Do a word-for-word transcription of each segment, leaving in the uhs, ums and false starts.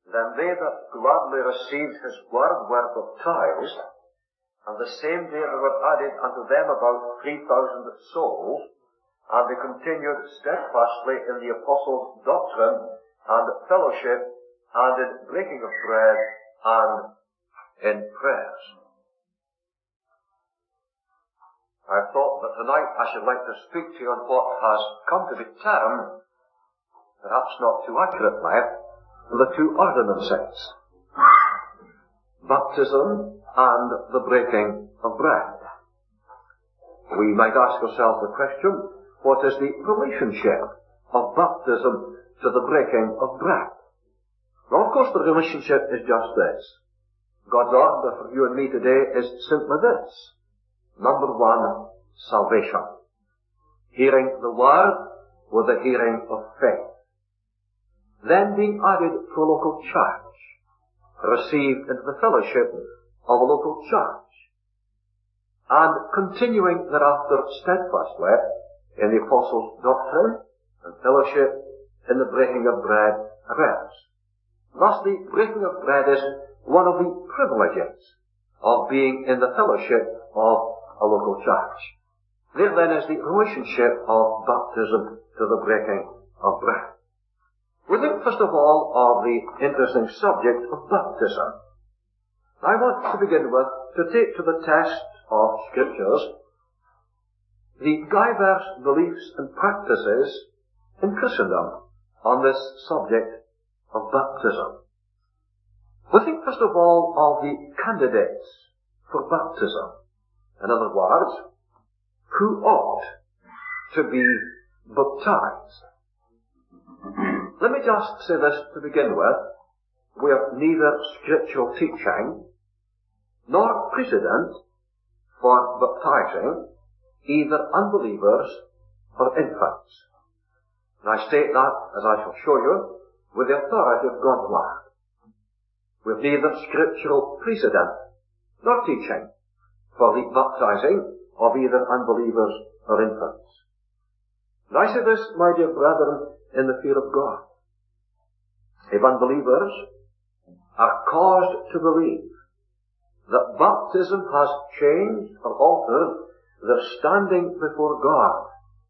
Then they that gladly received his word were baptized, and the same day there were added unto them about three thousand souls, and they continued steadfastly in the apostles' doctrine and fellowship, and in breaking of bread, and in prayers. I thought that tonight I should like to speak to you on what has come to be termed, perhaps not too accurately, the two ordinances, baptism and the breaking of bread. We might ask ourselves the question, what is the relationship of baptism to the breaking of bread? Well, of course the relationship is just this. God's order for you and me today is simply this. Number one, salvation. Hearing the word with the hearing of faith. Then being added to a local church, received into the fellowship of a local church, and continuing thereafter steadfastly in the apostles' doctrine and fellowship, in the breaking of bread and prayers. Thus the breaking of bread is one of the privileges of being in the fellowship of a local church. There then is the relationship of baptism to the breaking of bread. We think first of all of the interesting subject of baptism. I want to begin with to take to the test of Scriptures the diverse beliefs and practices in Christendom on this subject of baptism. We think first of all of the candidates for baptism. In other words, who ought to be baptized. Let me just say this to begin with. We have neither scriptural teaching nor precedent for baptizing either unbelievers or infants. And I state that, as I shall show you, with the authority of God's Word. We have neither scriptural precedent nor teaching for the baptizing of either unbelievers or infants. And I say this, my dear brethren, in the fear of God. If unbelievers are caused to believe that baptism has changed or altered their standing before God,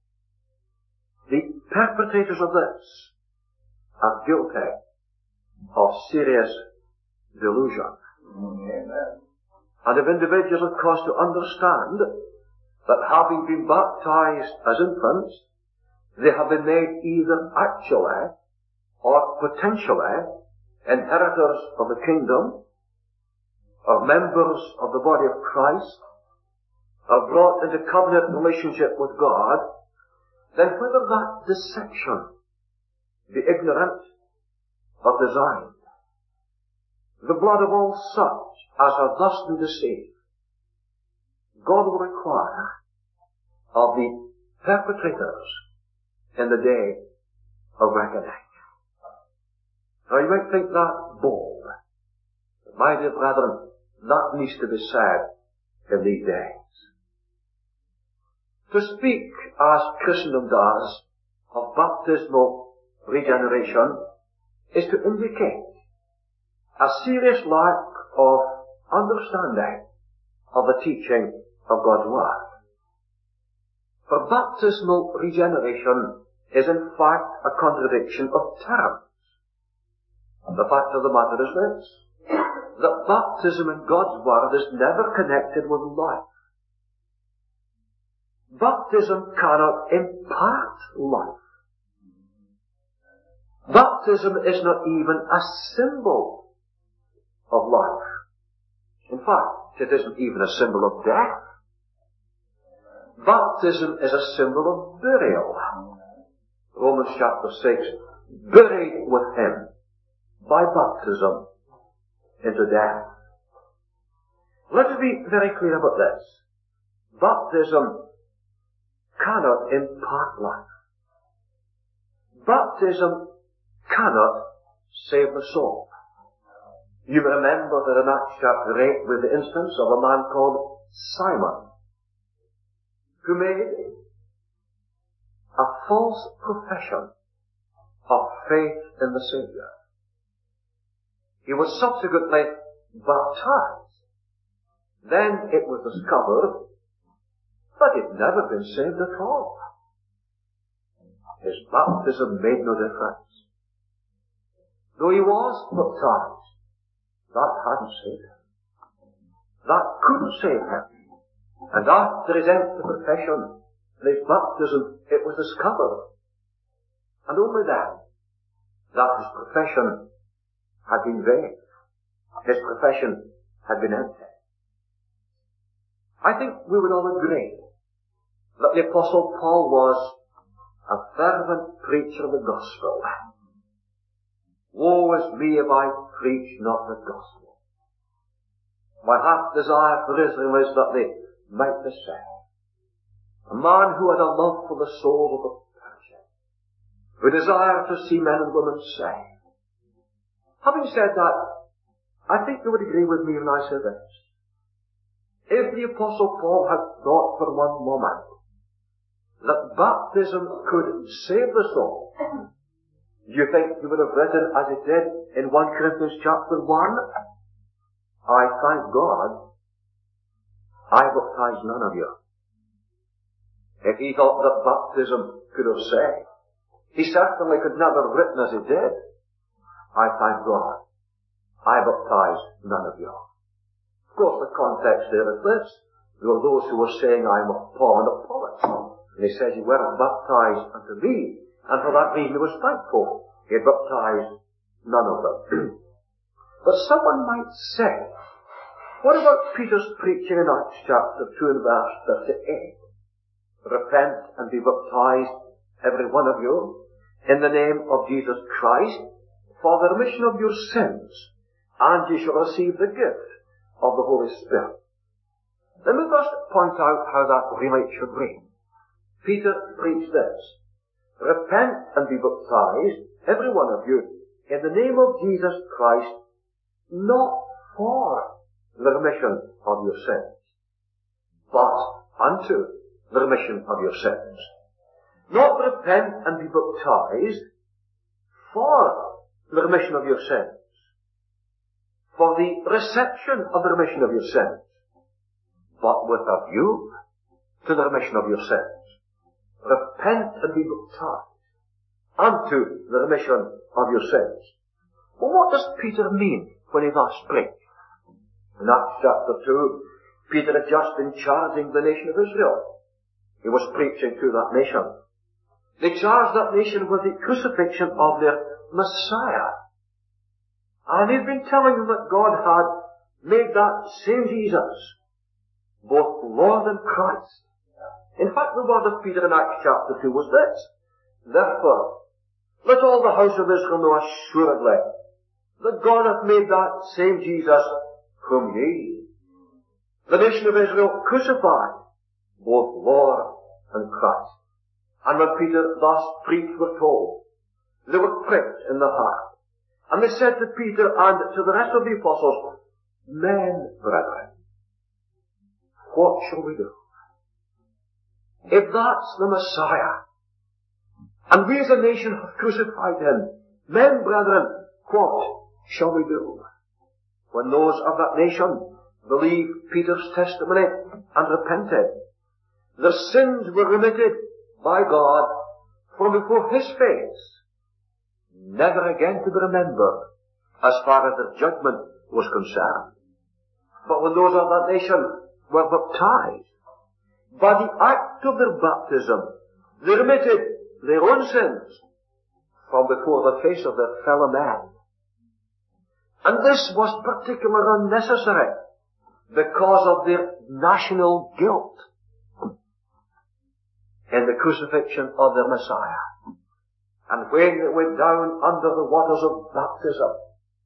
the perpetrators of this are guilty of serious delusion. Amen. And if individuals are caused to understand that having been baptized as infants, they have been made either actually or potentially inheritors of the kingdom, or members of the body of Christ, are brought into covenant relationship with God, then whether that deception be ignorant or designed, the blood of all such as have thus been deceived, God will require of the perpetrators in the day of reckoning. Now you might think that bold, but my dear brethren, that needs to be said in these days. To speak, as Christendom does, of baptismal regeneration is to indicate a serious lack of understanding of the teaching of God's Word. For baptismal regeneration is in fact a contradiction of terms. And the fact of the matter is this, that baptism in God's Word is never connected with life. Baptism cannot impart life. Baptism is not even a symbol of life. In fact, it isn't even a symbol of death. Baptism is a symbol of burial. Romans chapter six, buried with Him by baptism into death. Let us be very clear about this. Baptism cannot impart life. Baptism cannot save the soul. You may remember that in Acts chapter eight with the instance of a man called Simon, who made a false profession of faith in the Saviour. He was subsequently baptized. Then it was discovered that he'd never been saved at all. His baptism made no difference. Though he was baptized, that hadn't saved him. That couldn't save him. And after his empty profession and his baptism, it was discovered. And only then, that his profession had been vain. His profession had been empty. I think we would all agree that the Apostle Paul was a fervent preacher of the gospel. Woe is me if I preach not the gospel. My heart's desire for Israel is that they might be saved. A man who had a love for the soul of the perishing, who desired to see men and women saved. Having said that, I think you would agree with me when I say this. If the Apostle Paul had thought for one moment that baptism could save the soul, do you think he would have written as he did in First Corinthians chapter one? I thank God I baptize none of you. If he thought that baptism could have saved, he certainly could never have written as he did. I thank God I baptize none of you. Of course, the context there is this. There were those who were saying, I am of Paul and Apollos. And he says, you weren't baptized unto me. And for that reason he was thankful. He had baptized none of them. But someone might say, what about Peter's preaching in Acts chapter two and verse thirty-eight? Repent and be baptized, every one of you, in the name of Jesus Christ, for the remission of your sins, and ye shall receive the gift of the Holy Spirit. Let me first point out how that really should read. Peter preached this: repent and be baptized, every one of you, in the name of Jesus Christ, not for the remission of your sins, but unto the remission of your sins. Not repent and be baptized for the remission of your sins, for the reception of the remission of your sins, but with a view to the remission of your sins. Repent and be baptized unto the remission of your sins. Well, what does Peter mean when he thus preached? In Acts chapter two, Peter had just been charging the nation of Israel. He was preaching to that nation. They charged that nation with the crucifixion of their Messiah. And he'd been telling them that God had made that same Jesus both Lord and Christ. In fact, the word of Peter in Acts chapter two was this: therefore, let all the house of Israel know assuredly that God hath made that same Jesus whom ye, the nation of Israel, crucified, both Lord and Christ. And when Peter thus preached, we're told, they were pricked in the heart. And they said to Peter and to the rest of the apostles, men, brethren, what shall we do? If that's the Messiah, and we as a nation have crucified him, men, brethren, what shall we do? When those of that nation believed Peter's testimony and repented, their sins were remitted by God from before his face, never again to be remembered as far as their judgment was concerned. But when those of that nation were baptized, by the act of their baptism, they remitted their own sins from before the face of their fellow men. And this was particularly unnecessary because of their national guilt in the crucifixion of their Messiah. And when they went down under the waters of baptism,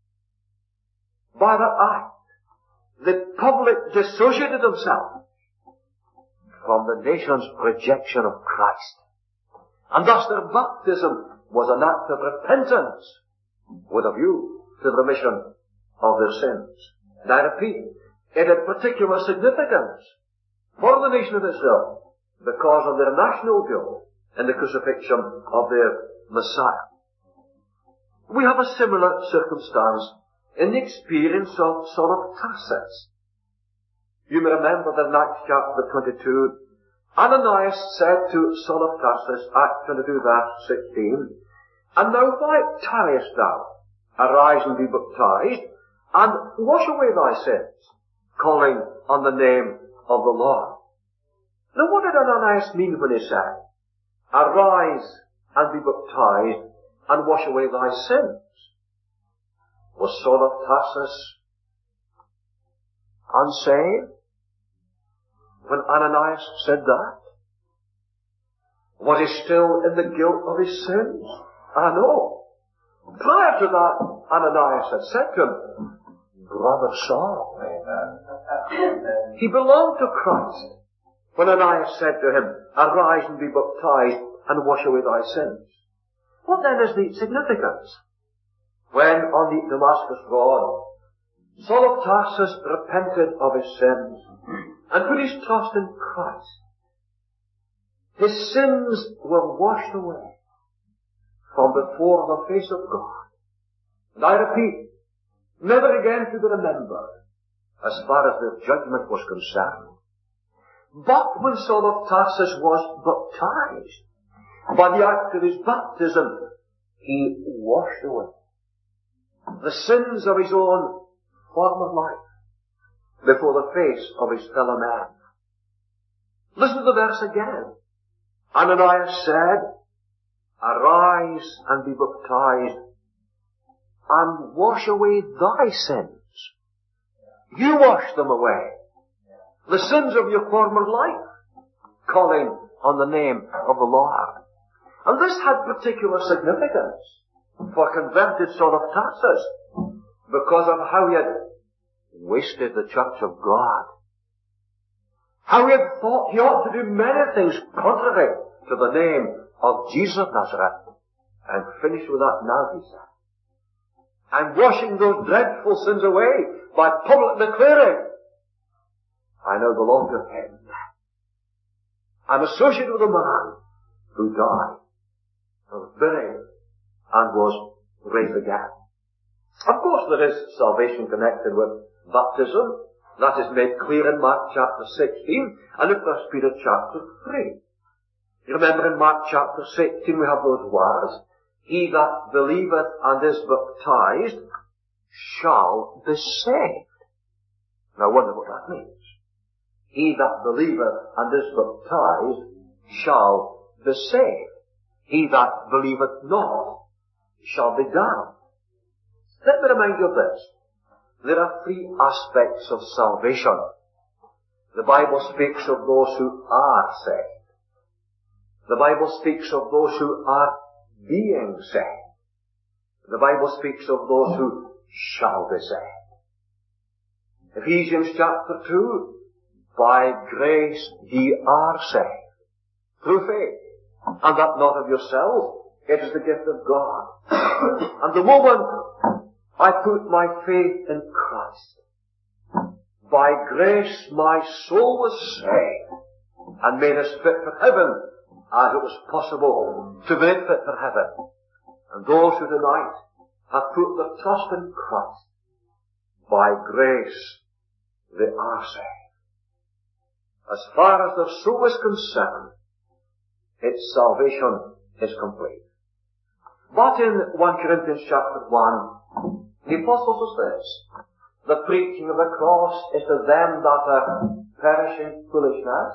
by that act, the public dissociated themselves from the nation's rejection of Christ. And thus their baptism was an act of repentance with a view to the remission of their sins. And I repeat, it had particular significance for the nation of Israel because of their national guilt in the crucifixion of their Messiah. We have a similar circumstance in the experience of Saul of Tarsus. You may remember that in Acts chapter twenty-two, Ananias said to Saul of Tarsus, Acts twenty-two verse sixteen, And now why tarriest thou? Arise and be baptized, and wash away thy sins, calling on the name of the Lord. Now what did Ananias mean when he said, Arise and be baptized, and wash away thy sins? Was Saul of Tarsus unsaved when Ananias said that? Was he still in the guilt of his sins? I know. Prior to that, Ananias had said to him, Brother Saul. He belonged to Christ when Ananias said to him, Arise and be baptized and wash away thy sins. What then is the significance? When on the Damascus road, Saul of Tarsus repented of his sins and put his trust in Christ, his sins were washed away from before the face of God. And I repeat, never again to be remembered as far as the judgment was concerned. But when Saul of Tarsus was baptized, by the act of his baptism, he washed away the sins of his own former life before the face of his fellow man. Listen to the verse again. Ananias said, Arise and be baptized, and wash away thy sins. You wash them away. The sins of your former life, calling on the name of the Lord. And this had particular significance for converted Saul of Tarsus, because of how he had wasted the church of God. How he had thought he ought to do many things contrary to the name of Jesus of Nazareth. And finish with that now, he said. I'm washing those dreadful sins away by public declaring, I now belong to him. I'm associated with a man who died, was buried, and was raised again. Of course there is salvation connected with baptism. That is made clear in Mark chapter sixteen and in First Peter chapter three. You remember in Mark chapter sixteen we have those words, He that believeth and is baptized shall be saved. Now I wonder what that means. He that believeth and is baptized shall be saved. He that believeth not shall be damned. Let me remind you of this. There are three aspects of salvation. The Bible speaks of those who are saved. The Bible speaks of those who are being saved. The Bible speaks of those who shall be saved. Ephesians chapter two, by grace ye are saved, through faith, and that not of yourselves, it is the gift of God. And the moment I put my faith in Christ, by grace my soul was saved, and made us fit for heaven, as it was possible to be fit for heaven. And those who tonight have put their trust in Christ, by grace they are saved. As far as their soul is concerned, its salvation is complete. But in First Corinthians chapter one, the apostle says this, the preaching of the cross is to them that are perishing foolishness,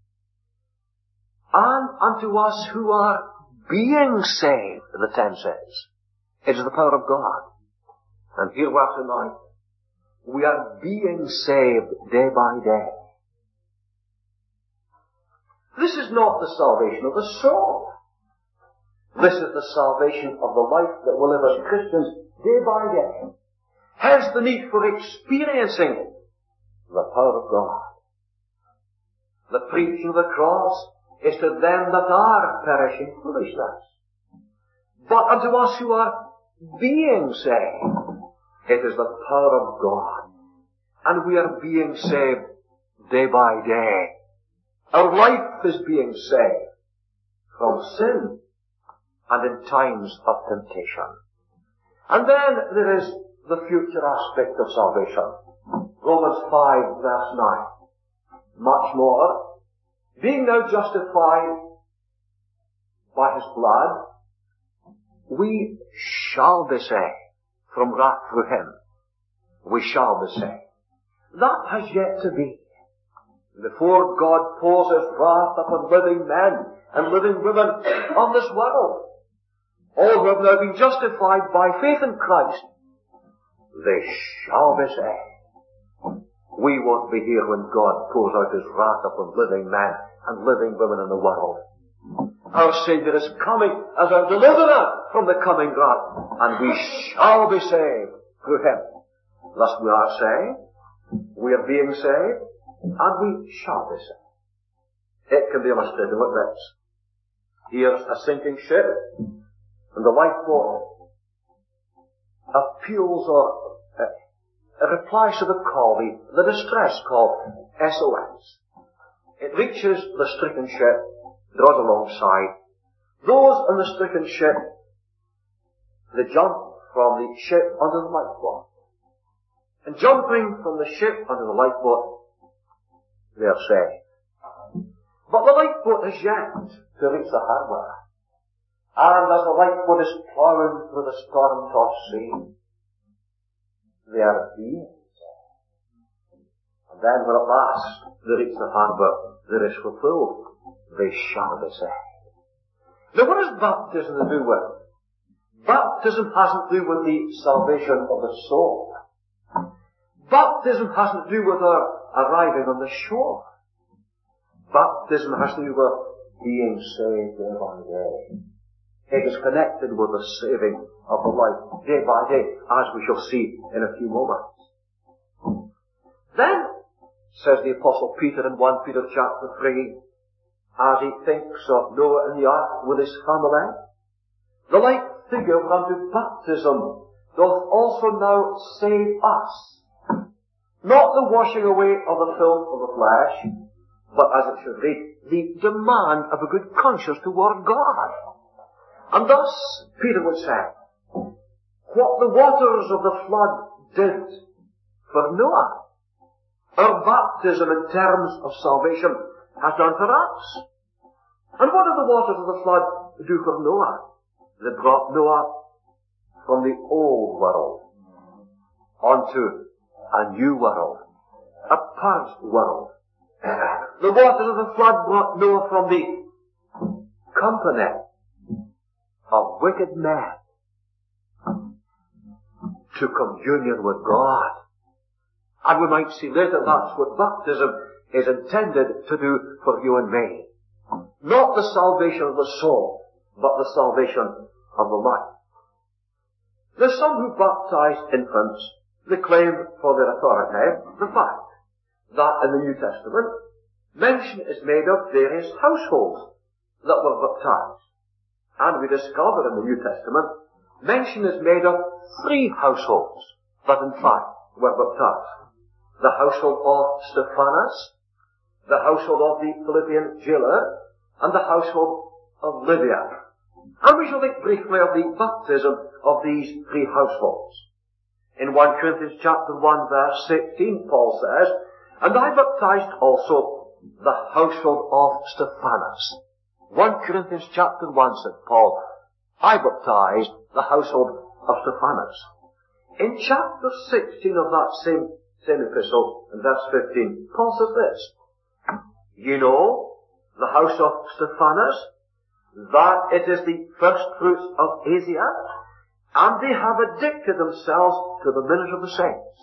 and unto us who are being saved, the text says, it is the power of God. And here we are tonight. We are being saved day by day. This is not the salvation of the soul. This is the salvation of the life that we live as Christians day by day. Hence the need for experiencing the power of God. The preaching of the cross is to them that are perishing foolishness. But unto us who are being saved, it is the power of God. And we are being saved day by day. Our life is being saved from sin and in times of temptation. And then there is the the future aspect of salvation. Romans five verse nine. Much more, being now justified by His blood, we shall be saved from wrath through Him. We shall be saved. That has yet to be. Before God pours His wrath upon living men and living women on this world, all who have now been justified by faith in Christ, they shall be saved. We won't be here when God pours out His wrath upon living men and living women in the world. Our Saviour is coming as our deliverer from the coming wrath, and we shall be saved through Him. Thus we are saved, we are being saved, and we shall be saved. It can be illustrated like this. Here's a sinking ship, and the lifeboat appeals or uh, replies to the call, the, the distress call, S O S. It reaches the stricken ship, draws alongside. Those in the stricken ship, they jump from the ship onto the lifeboat. And jumping from the ship onto the lifeboat, they are saved. But the lifeboat is yet to reach the harbour. And as the lifeboat is ploughing through the storm-tossed sea, they are being saved. And then when at last they reach the harbour, there is fulfilled, they shall be saved. Now what has baptism to do with? Baptism hasn't to do with the salvation of the soul. Baptism hasn't to do with our arriving on the shore. Baptism has to do with being saved day by day. It is connected with the saving of the life day by day, as we shall see in a few moments. Then, says the Apostle Peter in First Peter chapter three, as he thinks of Noah in the ark with his family, the like figure unto baptism doth also now save us. Not the washing away of the filth of the flesh, but as it should read, the demand of a good conscience toward God. And thus, Peter would say, what the waters of the flood did for Noah, our baptism in terms of salvation has done for us. And what did the waters of the flood do for Noah? They brought Noah from the old world onto a new world, a past world. The waters of the flood brought Noah from the company of wicked men to communion with God. And we might see later that's what baptism is intended to do for you and me. Not the salvation of the soul, but the salvation of the life. There's some who baptize infants. They claim for their authority the fact that in the New Testament mention is made of various households that were baptized. And we discover in the New Testament mention is made of three households that in fact were baptized. The household of Stephanas, the household of the Philippian jailer, and the household of Lydia. And we shall think briefly of the baptism of these three households. In First Corinthians chapter one verse sixteen, Paul says, and I baptized also the household of Stephanas. First Corinthians chapter one, said Paul, I baptized the household of Stephanas. In chapter sixteen of that same, same epistle, in verse fifteen, Paul says this, you know, the house of Stephanas, that it is the first fruits of Asia, and they have addicted themselves to the ministry of the saints.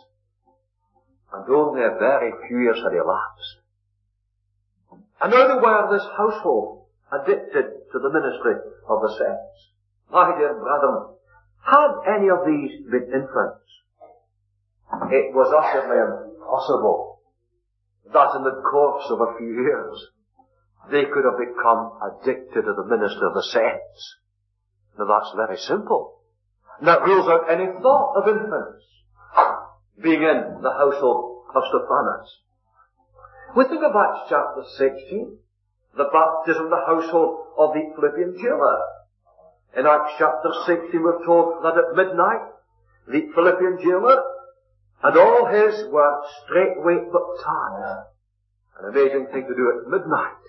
And only a very few years had elapsed. And now they were this household addicted to the ministry of the saints. My dear brethren, had any of these been infants, it was utterly impossible that in the course of a few years they could have become addicted to the ministry of the saints. Now that's very simple. And that rules out any thought of infants being in the household of Stephanas. We think of Acts chapter sixteen, the baptism of the household of the Philippian jailer. In Acts chapter sixteen we're told that at midnight The Philippian jailer and all his were straightway baptized. An amazing thing to do at midnight.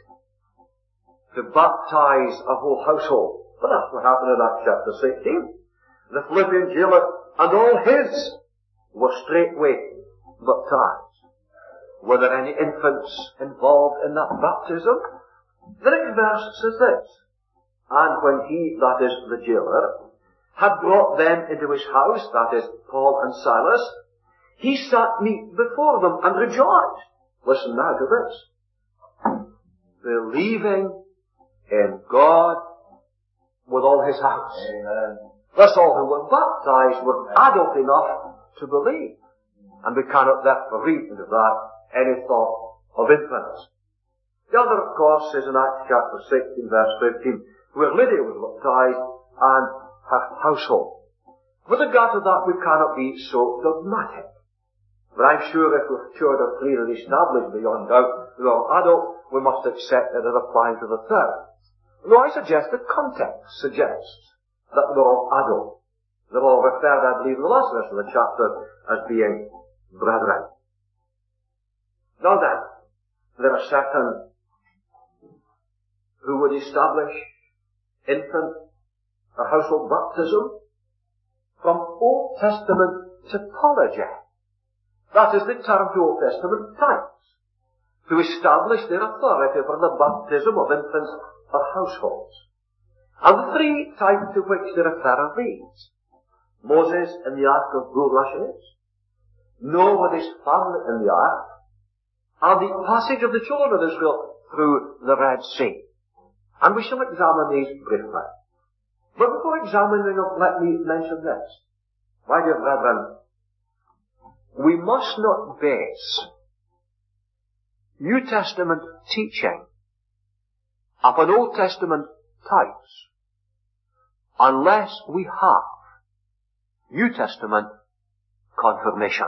To baptize a whole household. But that's what happened in Acts chapter sixteen. The Philippian jailer and all his were straightway baptized. Were there any infants involved in that baptism? The next verse says this. And when he, that is the jailer, had brought them into his house, that is Paul and Silas, he sat meat before them and rejoiced. Listen now to this. Believing in God with all his house. Amen. Thus all who were baptized were adult enough to believe. And we cannot therefore read into that any thought of infants. The other, of course, is in Acts chapter sixteen, verse fifteen, where Lydia was baptized and her household. With regard to that, we cannot be so dogmatic. But I'm sure if we've cured of three and established beyond doubt they're all adult, we must accept that it applies to the third. Though I suggest the context suggests that they're all adult. They're all referred, I believe, in the last verse of the chapter as being brethren. Now then, there are certain who would establish infant or household baptism from Old Testament typology. That is the term to Old Testament types. To establish their authority for the baptism of infants or households. And the three types to which they refer are these. Moses in the ark of bulrushes, Noah with his family in the ark, and the passage of the children of Israel through the Red Sea. And we shall examine these briefly. But before examining them, let me mention this. My dear brethren, we must not base New Testament teaching upon Old Testament types unless we have New Testament confirmation.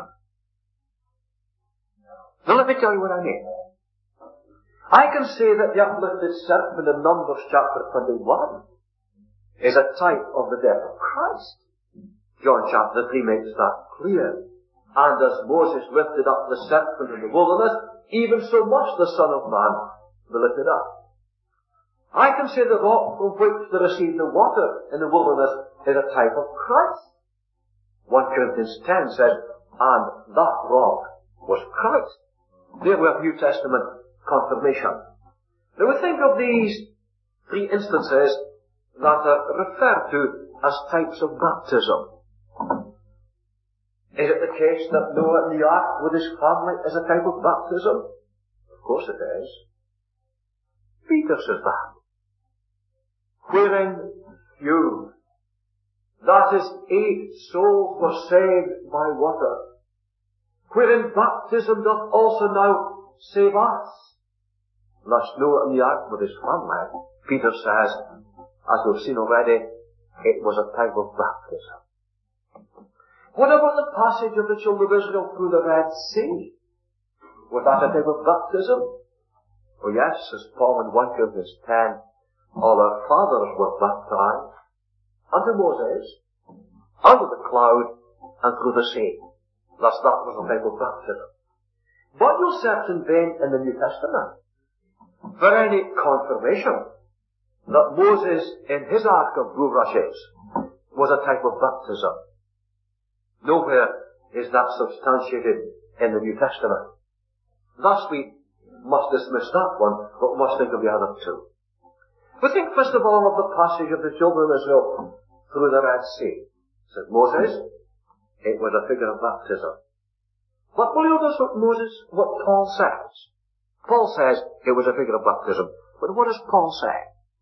Now let me tell you what I mean. I can say that the uplifted serpent in Numbers chapter twenty-one is a type of the death of Christ. John chapter three makes that clear. And as Moses lifted up the serpent in the wilderness, even so must the Son of Man be lifted up. I can say the rock from which they received the water in the wilderness is a type of Christ. First Corinthians ten says, and that rock was Christ. There we have New Testament confirmation. Now we think of these three instances that are referred to as types of baptism. Is it the case that Noah in the ark with his family is a type of baptism? Of course it is. Peter says that. Wherein few, that is, eight souls were saved by water. Wherein baptism doth also now save us. Thus Noah in the ark with his family, Peter says, as we've seen already, it was a type of baptism. What about the passage of the children of Israel through the Red Sea? Was that a type of baptism? Oh yes, as Paul in First Corinthians ten, all our fathers were baptized unto Moses, under the cloud, and through the sea. Thus that was a type of baptism. But you'll search in vain in the New Testament for any confirmation that Moses in his ark of bulrushes was a type of baptism. Nowhere is that substantiated in the New Testament. Thus we must dismiss that one, but we must think of the other two. We think first of all of the passage of the children of Israel through the Red Sea. Said Moses, it was a figure of baptism. But will you notice what Moses, what Paul says? Paul says it was a figure of baptism. But what does Paul say?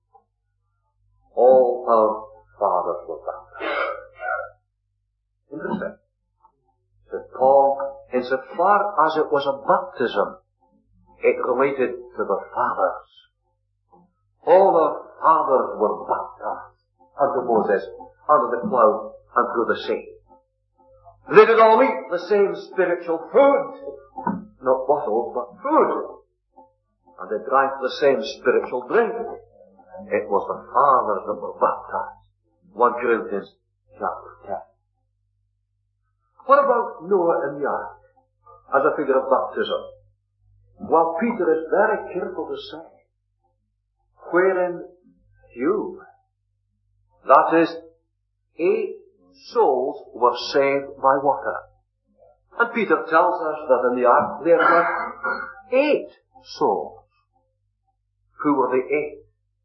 All our fathers were baptized. Interesting. Said Paul, insofar as it was a baptism, it related to the fathers. All our fathers were baptized unto Moses, under the cloud, and through the sea. They did all eat the same spiritual food, not bottles, but food. And they drank the same spiritual drink. It was the fathers that were baptized. First Corinthians chapter ten. What about Noah in the ark as a figure of baptism? Well, Peter is very careful to say, wherein few, that is, eight souls were saved by water. And Peter tells us that in the ark there were eight souls. Who were the eight?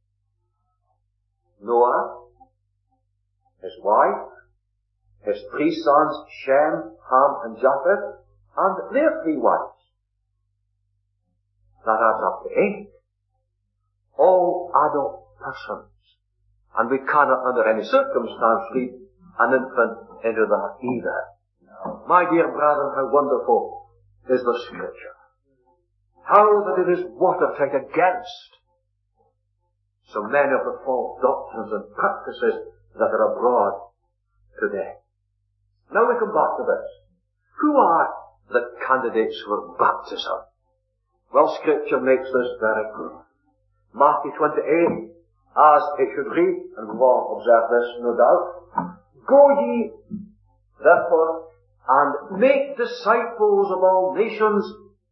Noah, his wife, his three sons, Shem, Ham, and Japheth, and their three wives. That adds up to eight. All adult persons. And we cannot under any circumstance leave an infant into that either. My dear brethren, how wonderful is the Scripture. How that it is watertight against so many of the false doctrines and practices that are abroad today. Now we come back to this. Who are the candidates for baptism? Well, Scripture makes this very clear. Matthew twenty-eight, as it should read, and we've all observed this, no doubt, go ye, therefore, and make disciples of all nations,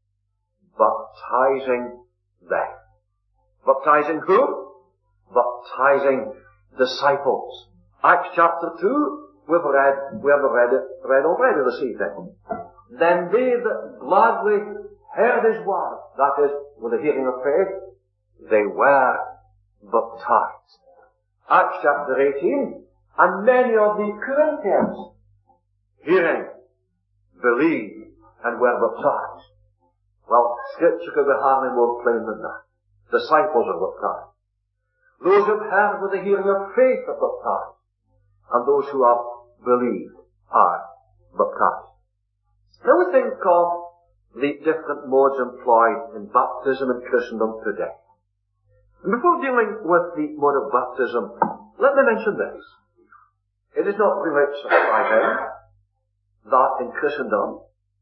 baptizing them. Baptizing who? Baptizing disciples. Acts chapter two, we've read, we have read it, read already this evening. Then they that gladly heard his word, that is, with the hearing of faith, they were baptized. Acts chapter eighteen, and many of the Corinthians, hearing, believed, and were baptized. Well, Scripture could be hardly more plain than that. Disciples are baptized. Those who have heard with the hearing of faith are baptized. And those who have believed are baptized. Now we think of the different modes employed in baptism in Christendom today. And before dealing with the mode of baptism, let me mention this. It is not really surprising that in Christendom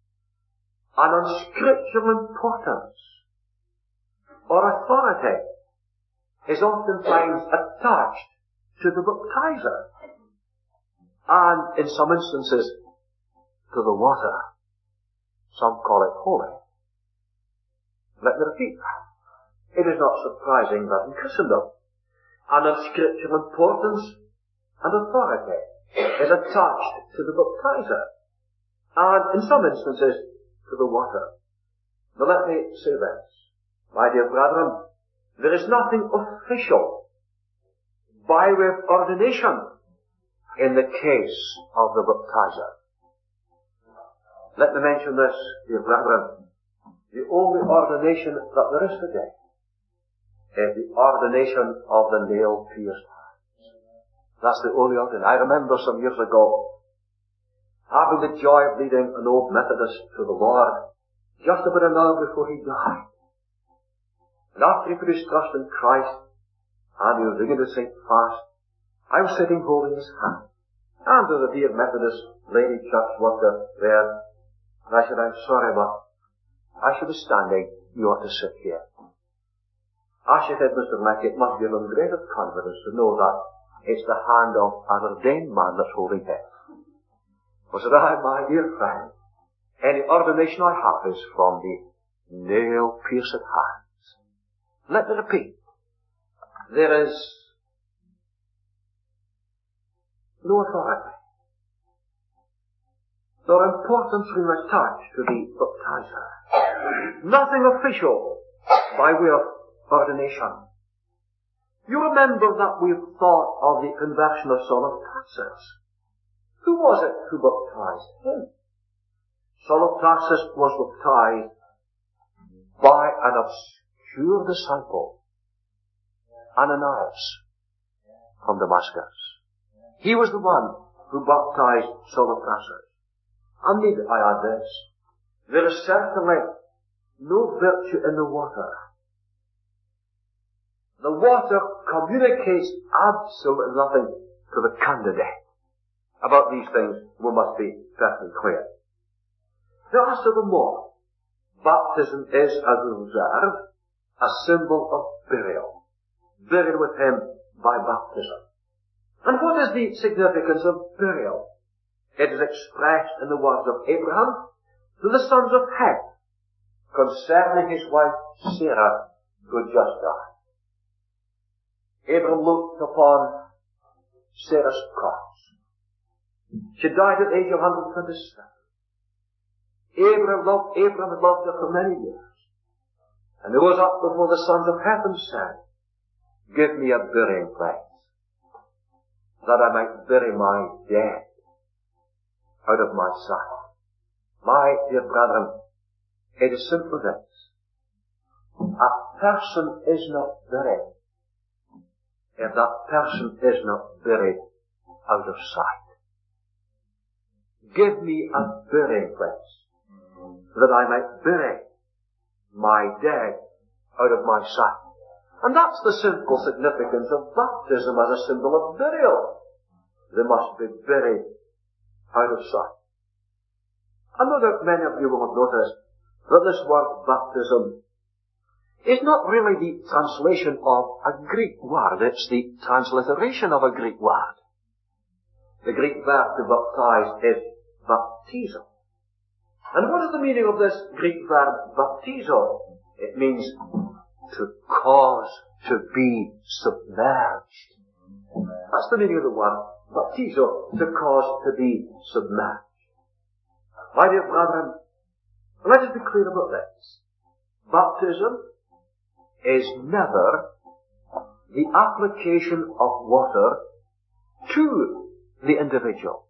an unscriptural importance or authority is oftentimes attached to the baptizer, and in some instances to the water. Some call it holy. Let me repeat that. It is not surprising that in Christendom an unscriptural importance and authority is attached to the baptizer, and in some instances to the water. Now let me say this, my dear brethren, there is nothing official by way of ordination in the case of the baptizer. Let me mention this, dear brethren. The only ordination that there is today is the ordination of the nail-pierced hands. That's the only ordination. I remember some years ago having the joy of leading an old Methodist to the Lord just about an hour before he died. And after he put his trust in Christ and he was beginning to sing fast, I was sitting holding his hand. And there was a dear Methodist lady church worker there. And I said, I'm sorry, but I should be standing. You ought to sit here. As she said, Mister Mackey, it must give him greater confidence to know that it's the hand of an ordained man that's holding him. I said, ah, my dear friend, any ordination I have is from the nail-pierced hands. Let me repeat. There is no authority nor importance being attached to the baptizer. Nothing official by way of ordination. You remember that we've thought of the conversion of Saul of Tarsus. Who was it who baptized him? Saul of Tarsus was baptized by an obscure disciple, Ananias, from Damascus. He was the one who baptized Saul of Tarsus. And need I add this? There is certainly no virtue in the water. The water communicates absolutely nothing to the candidate. About these things we must be perfectly clear. Now, as to the more, baptism is, as we observe, a symbol of burial. Buried with him by baptism. And what is the significance of burial It is expressed in the words of Abraham to the sons of Heth concerning his wife Sarah, who had just died. Abraham looked upon Sarah's corpse. She died at the age of one hundred twenty-seven. Abraham loved, Abraham had loved her for many years. And he rose up before the sons of Heth and said, give me a burying place, that I might bury my dead out of my sight. My dear brethren, it is simply this. A person is not buried if that person is not buried out of sight. Give me a burying place, that I might bury my dead out of my sight. And that's the simple significance of baptism as a symbol of burial. They must be buried out of sight. I know that many of you will have noticed that this word baptism is not really the translation of a Greek word. It's the transliteration of a Greek word. The Greek verb to baptize is baptizo. And what is the meaning of this Greek verb baptizo? It means to cause to be submerged. That's the meaning of the word baptizo, to cause to be submerged. My dear brethren, let us be clear about this. Baptism is never the application of water to the individual.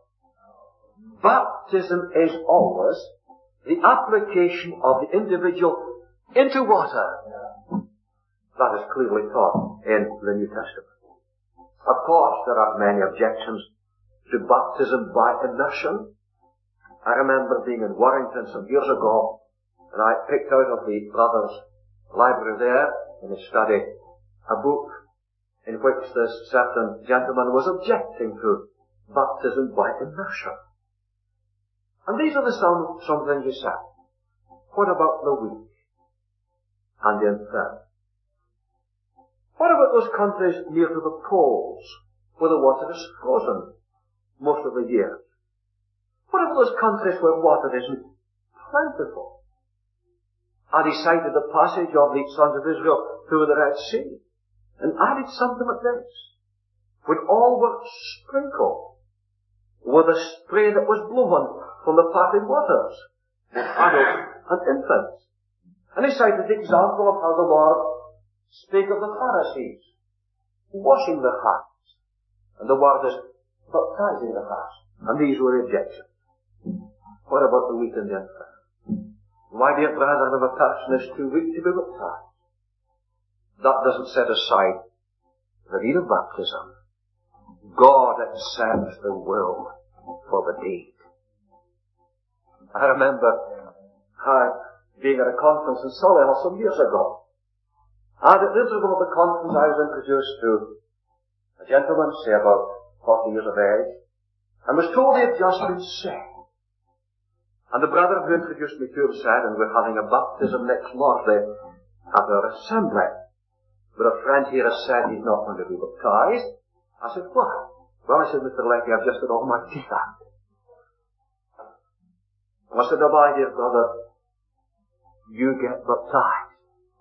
Baptism is always the application of the individual into water. That is clearly taught in the New Testament. Of course, there are many objections to baptism by immersion. I remember being in Warrington some years ago, and I picked out of the brother's library there, in his study, a book in which this certain gentleman was objecting to baptism by immersion. And these are the some, some things he said. What about the weak and the infirm? What about those countries near to the poles, where the water is frozen most of the year? What about those countries where water isn't plentiful? And he cited the passage of the sons of Israel through the Red Sea, and added something like this. When all were sprinkled with the spray that was blown from the parted waters, both adults and infants. And he cited the example of how the Lord spake of the Pharisees washing their hands, and the word is baptizing their hands. And these were objections. What about the weak and the infirm? My dear brethren, if a person is too weak to be baptized, that doesn't set aside the need of baptism. God accepts the will for the deed. I remember uh, being at a conference in Solihull some years ago. And at the interval of the conference I was introduced to a gentleman, say about forty years of age, and was told he had just been saved. And the brother who introduced me to him said, and we're having a baptism next Thursday at our assembly, but a friend here has said he's not going to be baptized. I said, why? Well, I said, Mister Leckie, I've just got all my teeth out. I said, oh, my dear brother, you get baptized.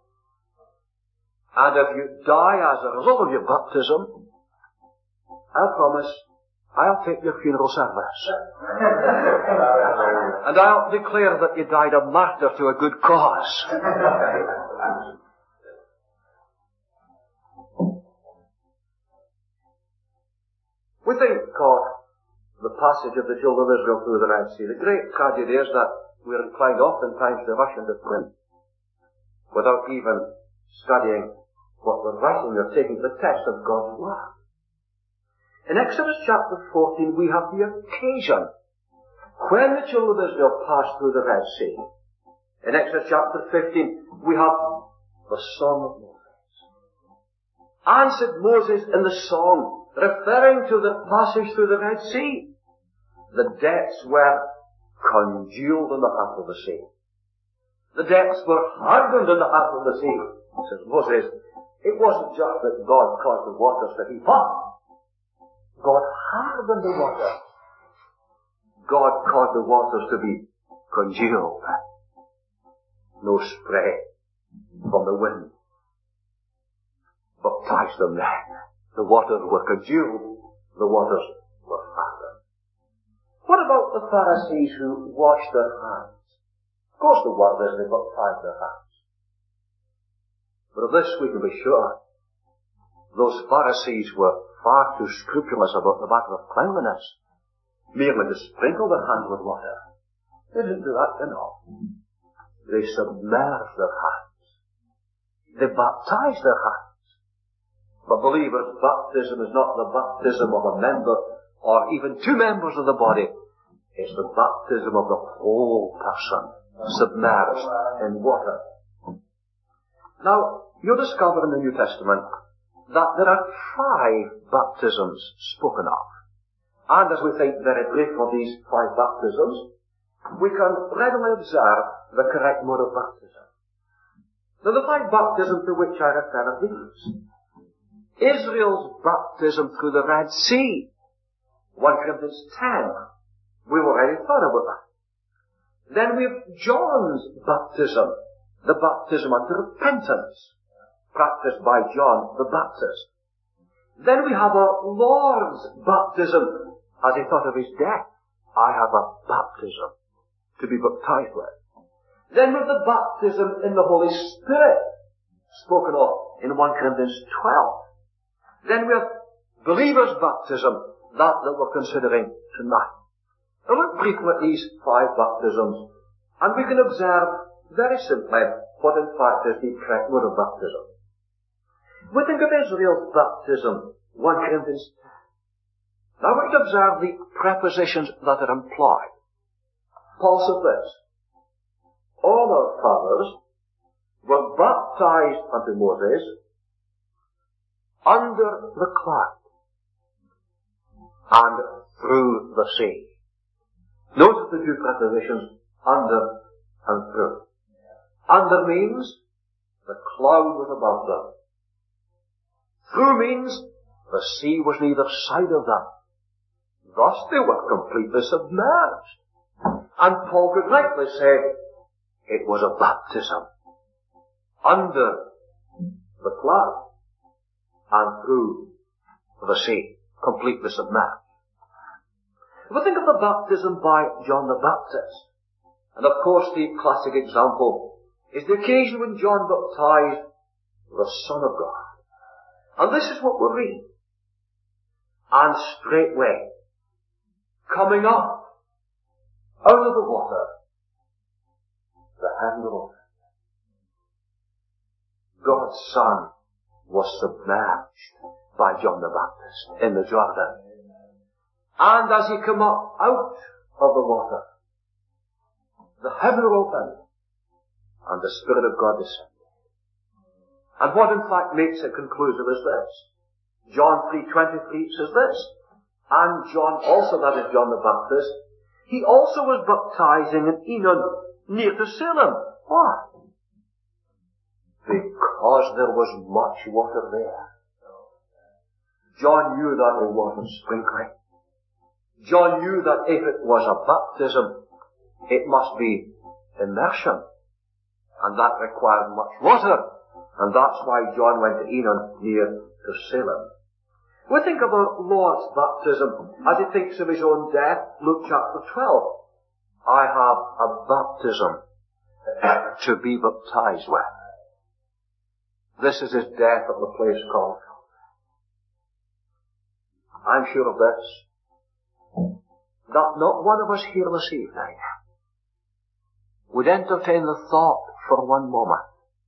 And if you die as a result of your baptism, I promise I'll take your funeral service. And I'll declare that you died a martyr to a good cause. We think of the passage of the children of Israel through the Red Sea. The great tragedy is that we're inclined oftentimes to rush into print without even studying what we're writing or taking the test of God's Word. In Exodus chapter fourteen, we have the occasion when the children of Israel passed through the Red Sea. In Exodus chapter fifteen, we have the Song of Moses. Answered Moses in the song, referring to the passage through the Red Sea. The depths were congealed in the heart of the sea. The depths were hardened in the heart of the sea. Says Moses, it wasn't just that God caused the waters to heap up. God hardened the water God caused the waters to be congealed. No spray from the wind baptized them then. The waters were congealed. The waters were fattened. What about the Pharisees who washed their hands? Of course the word is they baptized their hands. But of this we can be sure. Those Pharisees were far too scrupulous about the matter of cleanliness. Merely to sprinkle their hands with water. They didn't do that enough. They submerged their hands. They baptized their hands. But believers, baptism is not the baptism of a member or even two members of the body. It's the baptism of the whole person, submerged in water. Now, you'll discover in the New Testament that there are five baptisms spoken of. And as we think very briefly of these five baptisms, we can readily observe the correct mode of baptism. Now, the five baptisms to which I refer are these. Israel's baptism through the Red Sea. First Corinthians ten. We've already thought about that. Then we have John's baptism. The baptism unto repentance. Practiced by John the Baptist. Then we have our Lord's baptism as he thought of his death. I have a baptism to be baptized with. Then we have the baptism in the Holy Spirit spoken of in First Corinthians twelve. Then we have believers' baptism, that that we're considering tonight. Now look briefly at these five baptisms, and we can observe very simply what in fact is the correct mode of baptism. We think of Israel's baptism, First Corinthians ten. Now we can observe the prepositions that are employed. Paul says this: all our fathers were baptized unto Moses under the cloud and through the sea. Notice the two prepositions, under and through. Under means the cloud was above them. Through means the sea was neither side of them. Thus they were completely submerged. And Paul could rightly say it was a baptism under the cloud and through the sea, completely submerged. If we think of the baptism by John the Baptist, and of course the classic example is the occasion when John baptized the Son of God. And this is what we read. And straightway, coming up out of the water, the heaven opened. God's Son was submerged by John the Baptist in the Jordan. And as he came up out of the water, the heaven opened and the Spirit of God descended. And what in fact makes it conclusive is this. John three twenty-three says this, and John also, that is John the Baptist, he also was baptizing in Enon near to Salem. Why? Because there was much water there. John knew that it wasn't sprinkling. John knew that if it was a baptism, it must be immersion. And that required much water. And that's why John went to Enon near to Salem. We think of our Lord's baptism as he thinks of his own death. Luke chapter twelve. I have a baptism to be baptized with. This is his death at the place called Calvary. I'm sure of this, that not one of us here this evening would entertain the thought for one moment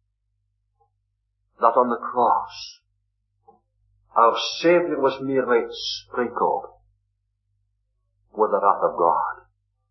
that on the cross our Saviour was merely sprinkled with the wrath of God.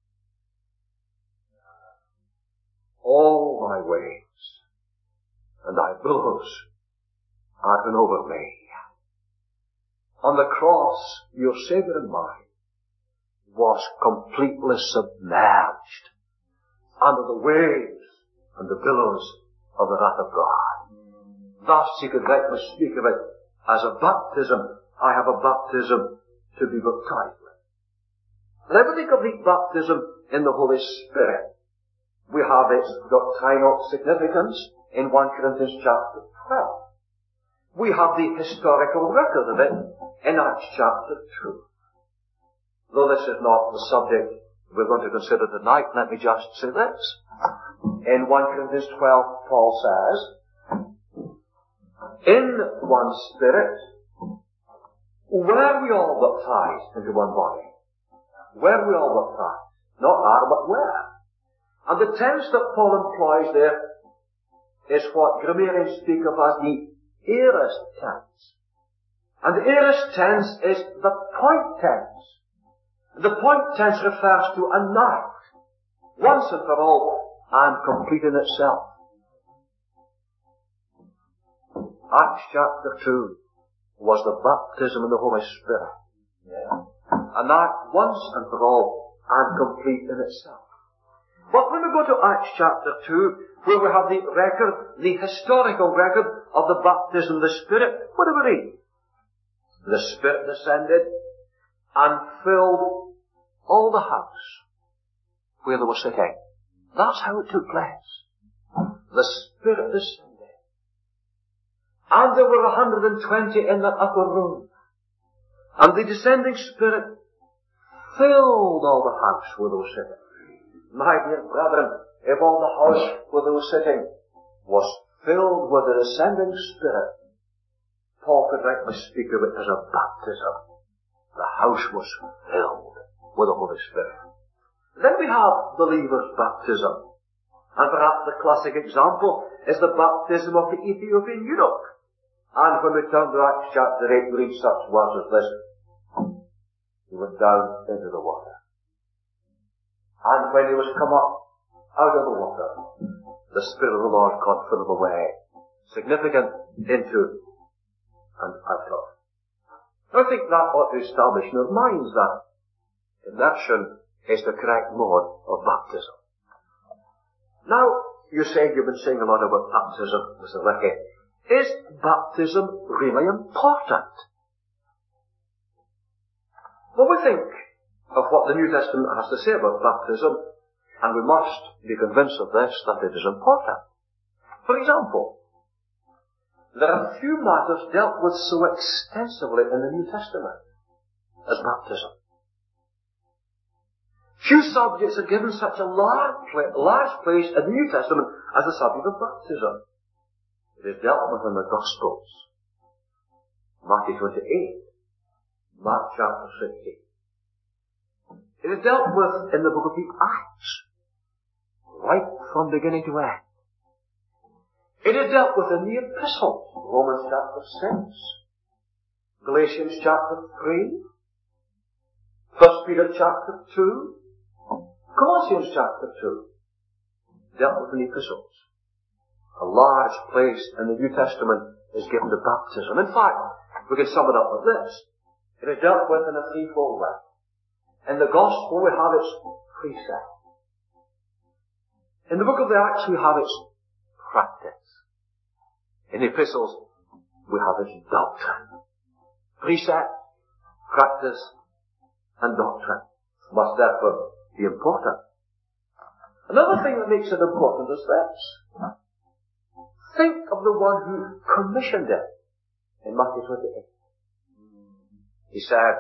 All my ways and thy billows are run over me. On the cross, your Saviour and mine was completely submerged under the waves and the billows of the wrath of God. Thus he could rightly speak of it as a baptism. I have a baptism to be baptized with. Now we think of the baptism in the Holy Spirit. We have its doctrinal significance in First Corinthians chapter twelve. We have the historical record of it in Acts chapter two. Though this is not the subject we're going to consider tonight, let me just say this. In First Corinthians twelve, Paul says, in one Spirit, were we all baptized into one body? Were we all baptized? Not are, but were. And the tense that Paul employs there is what grammarians speak of as the aorist tense. And the aorist tense is the point tense. The point tense refers to an act, once and for all, and complete in itself. Acts chapter two was the baptism in the Holy Spirit. Yeah. An act once and for all, and complete in itself. But when we go to Acts chapter two, where we have the record, the historical record of the baptism of the Spirit, what do we read? The Spirit descended and filled all the house where they were sitting. That's how it took place. The Spirit descended. And there were a hundred and twenty in that upper room. And the descending Spirit filled all the house where they were sitting. My dear brethren, if all the house where they were sitting was filled with the descending Spirit, Paul could rightly speak of it as a baptism. The house was filled with the Holy Spirit. Then we have believers' baptism. And perhaps the classic example is the baptism of the Ethiopian eunuch. And when we turn to Acts chapter eight, we read such words as this. He went down into the water. And when he was come up out of the water, the Spirit of the Lord caught Philip away. Significant into and out of. I think that ought to establish in our minds that immersion is the correct mode of baptism. Now, you say you've been saying a lot about baptism, Mister Ricky. Is baptism really important? Well, we think of what the New Testament has to say about baptism, and we must be convinced of this, that it is important. For example, there are few matters dealt with so extensively in the New Testament as baptism. Few subjects are given such a large, large place in the New Testament as the subject of baptism. It is dealt with in the Gospels. Matthew twenty-eight, Mark chapter sixteen. It is dealt with in the book of the Acts, right from beginning to end. It is dealt with in the epistles, Romans chapter six, Galatians chapter three, First Peter chapter two, Colossians chapter two, dealt with in the epistles. A large place in the New Testament is given to baptism. In fact, we can sum it up with this. It is dealt with in a threefold way. In the Gospel we have its precept. In the book of the Acts we have its practice. In the epistles we have its doctrine. Precept, practice, and doctrine must therefore be important. Another thing that makes it important is this. Think of the one who commissioned it in Matthew twenty-eight. He said,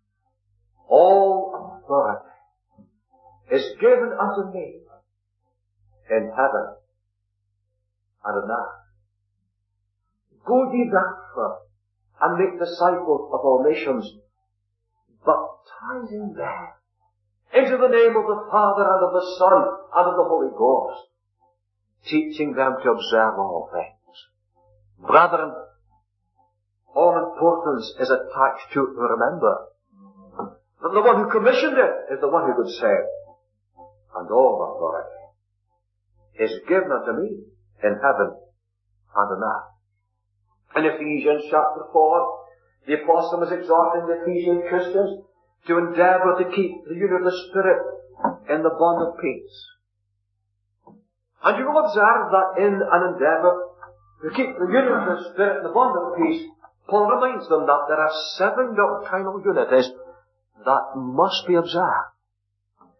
all authority is given unto me in heaven and on earth. Go ye therefore and make disciples of all nations, baptizing them into the name of the Father and of the Son and of the Holy Ghost, teaching them to observe all things. Brethren, all importance is attached to remember that the one who commissioned it is the one who could say, and all authority is given unto me in heaven and on earth. In Ephesians chapter four, the apostle is exhorting the Ephesian Christians to endeavour to keep the unity of the Spirit in the bond of peace. And you will observe that in an endeavour to keep the unity of the Spirit in the bond of peace, Paul reminds them that there are seven doctrinal unities that must be observed.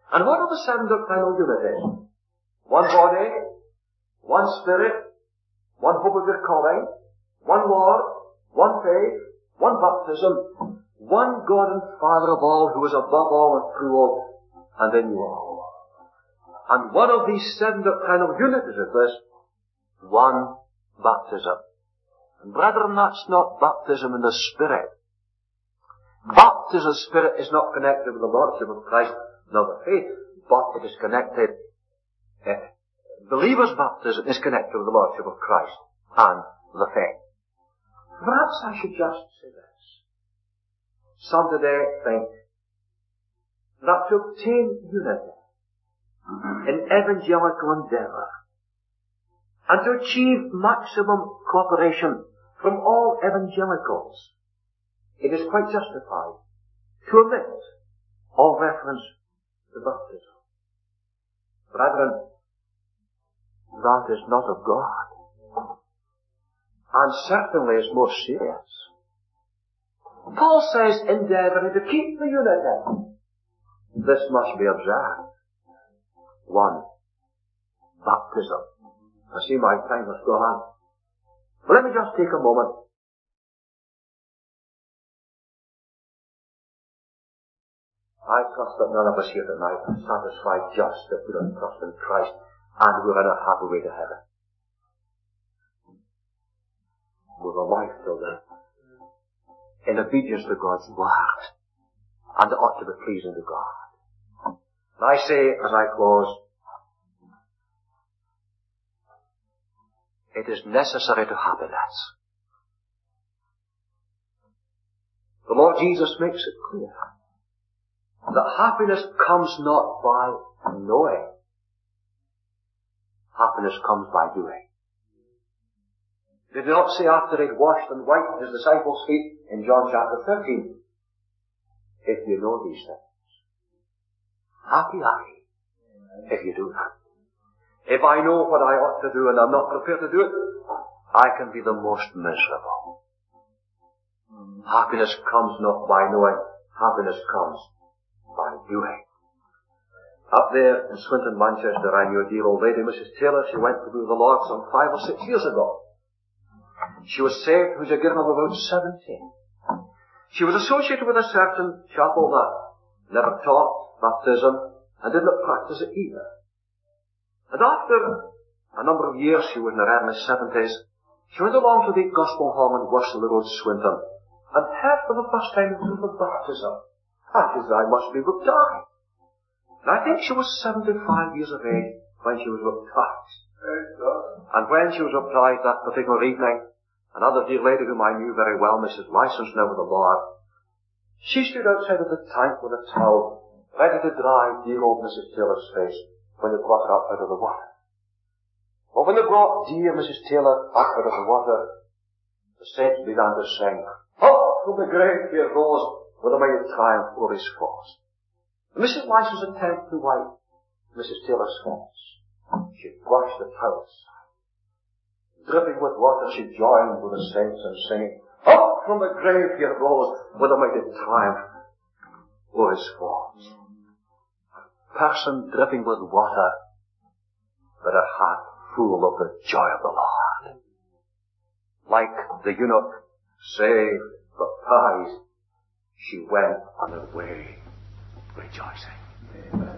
And what are the seven doctrinal unities? One body, one spirit, one hope of your calling, one Lord, one faith, one baptism, one God and Father of all, who is above all and through all, and in you all. And one of these seven doctrinal unities is this, one baptism. And brethren, that's not baptism in the Spirit. Baptism in the Spirit is not connected with the Lordship of Christ, nor the faith, but it is connected, uh, believer's baptism is connected with the Lordship of Christ and the faith. Perhaps I should just say this. Some today think that to obtain unity in evangelical endeavour and to achieve maximum cooperation from all evangelicals, it is quite justified to omit all reference to baptism. Brethren, that is not of God, and certainly is more serious. Paul says, endeavouring to keep the unity. This must be observed. One, baptism. I see my time has gone on. But let me just take a moment. I trust that none of us here tonight are satisfied just to put our trust in Christ and we're on a happy way to heaven. With a life to live in obedience to God's word, and it ought to be pleasing to God. And I say, as I close, it is necessary to happiness. The Lord Jesus makes it clear that happiness comes not by knowing. Happiness comes by doing. Did he not say after he'd washed and wiped his disciples' feet in John chapter thirteen, if you know these things, happy are ye if you do that. If I know what I ought to do and I'm not prepared to do it, I can be the most miserable. Happiness comes not by knowing, happiness comes by doing. Up there in Swinton, Manchester, I knew a dear old lady, Missus Taylor. She went to be with the Lord some five or six years ago. She was saved, who was a girl of about seventeen. She was associated with a certain chapel that never taught baptism and did not practice it either. And after a number of years, she was in her early seventies, she went along to the Gospel Hall in Worcester Road, Swinton, and heard for the first time of the baptism. And she said, I must be baptized. And I think she was seventy-five years of age when she was baptized. And when she was baptized that particular evening, another dear lady whom I knew very well, Missus Licence, now with the Lord, she stood outside of the tank with a towel, ready to dry dear old Missus Taylor's face when they brought her up out of the water. But when they brought dear Missus Taylor up out of the water, the saints began to sing, up from the grave he rose with a mighty triumph over his foes. Missus Licence attempted to wipe Missus Taylor's face. She brushed the towel aside. Dripping with water, she joined with the saints in singing, up from the grave he rose with a mighty triumph over his foes. A person dripping with water, but her heart full of the joy of the Lord. Like the eunuch, saved, baptized, she went on her way rejoicing. Amen.